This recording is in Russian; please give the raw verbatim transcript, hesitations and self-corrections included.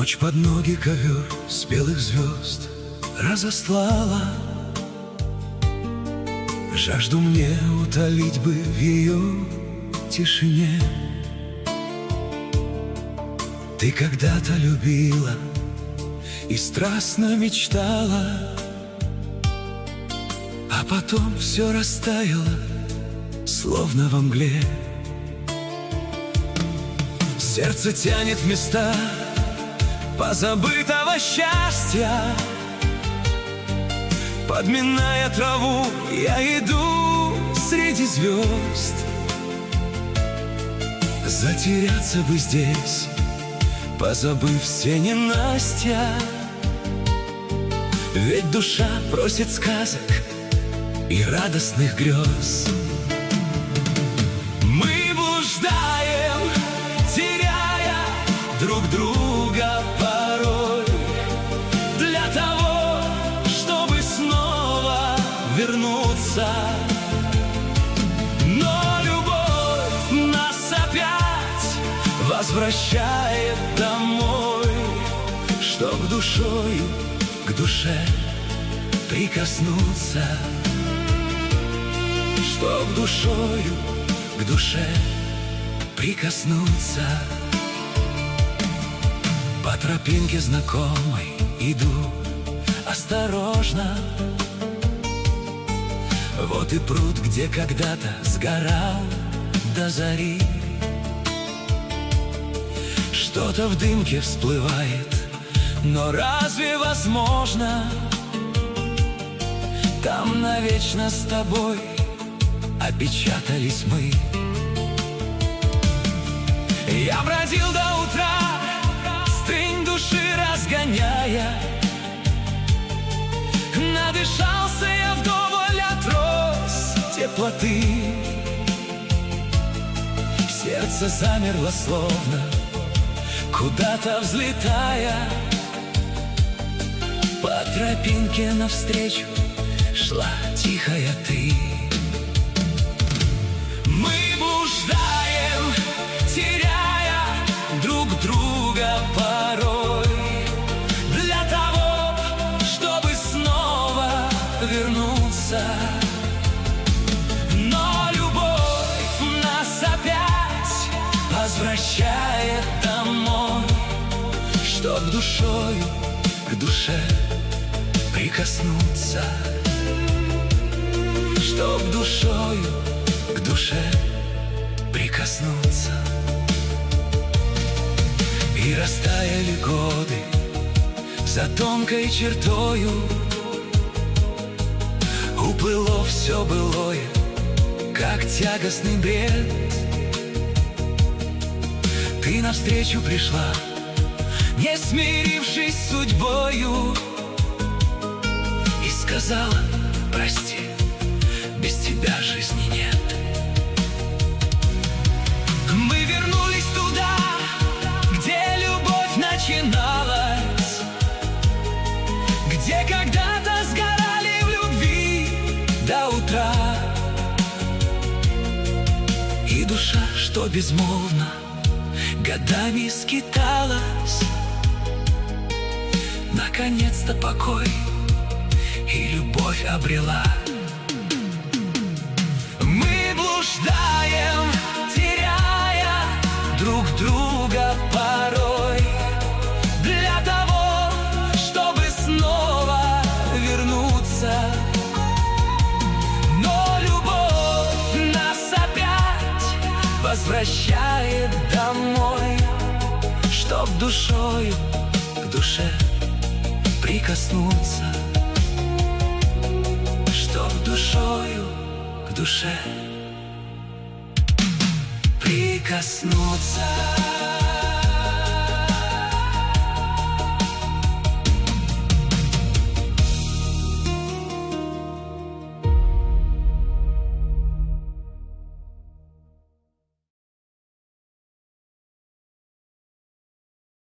Ночь под ноги ковер с белых звезд разослала. Жажду мне утолить бы в ее тишине. Ты когда-то любила и страстно мечтала, а потом все растаяло, словно во мгле. Сердце тянет в места позабытого счастья. Подминая траву, я иду среди звезд. Затеряться бы здесь, позабыв все ненастья. Ведь душа просит сказок и радостных грез. Мы блуждаем, теряя друг друга порой, для того, чтобы снова вернуться. Но любовь нас опять возвращает домой, чтоб душой к душе прикоснуться, чтоб душою к душе прикоснуться. По тропинке знакомой иду осторожно. Вот и пруд, где когда-то сгорал до зари. Что-то в дымке всплывает, но разве возможно там навечно с тобой опечатались мы? Я бродил до утра, стынь души разгоняя. Надышался я вдоволь от роз теплоты. В сердце замерло словно, куда-то взлетая. По тропинке навстречу шла тихая ты. Мы блуждаем, теряя друг друга порой, для того, чтобы снова вернуться. Но любовь нас опять возвращает домой, чтоб душою к душе прикоснуться, чтоб душою к душе прикоснуться. И растаяли годы за тонкой чертою, уплыло все былое, как тягостный бред. Ты навстречу пришла, не смирившись с судьбою, и сказала: прости, без тебя жизни нет. Мы вернулись туда, где любовь начиналась, где когда-то сгорали в любви до утра. И душа, что безмолвно годами скиталась, наконец-то покой и любовь обрела. Мы блуждаем, теряя друг друга порой, для того, чтобы снова вернуться. Но любовь нас опять возвращает домой, чтоб душою к душе прикоснуться, чтоб душою к душе прикоснуться.